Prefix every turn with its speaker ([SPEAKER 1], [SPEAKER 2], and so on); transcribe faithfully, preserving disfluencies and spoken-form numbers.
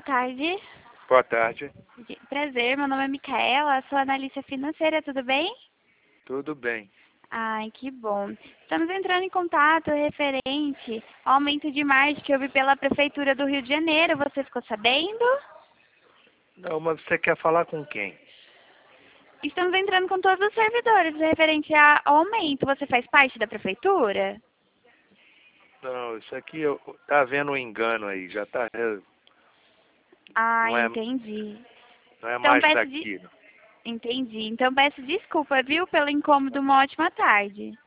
[SPEAKER 1] tarde.
[SPEAKER 2] Boa tarde.
[SPEAKER 1] Prazer, meu nome é Micaela, sou analista financeira, tudo bem?
[SPEAKER 2] Tudo bem.
[SPEAKER 1] Ai, que bom. Estamos entrando em contato referente ao aumento de margem que houve pela Prefeitura do Rio de Janeiro. Você ficou sabendo?
[SPEAKER 2] Não, mas você quer falar com quem?
[SPEAKER 1] Estamos entrando com todos os servidores referente ao aumento. Você faz parte da Prefeitura?
[SPEAKER 2] Não, isso aqui eu, tá havendo um engano aí, já tá. é,
[SPEAKER 1] Ah,
[SPEAKER 2] Não é,
[SPEAKER 1] entendi.
[SPEAKER 2] não é
[SPEAKER 1] Então
[SPEAKER 2] mais
[SPEAKER 1] peço de...
[SPEAKER 2] daqui. Não.
[SPEAKER 1] Entendi. Então peço desculpa, viu, pelo incômodo. Uma ótima tarde.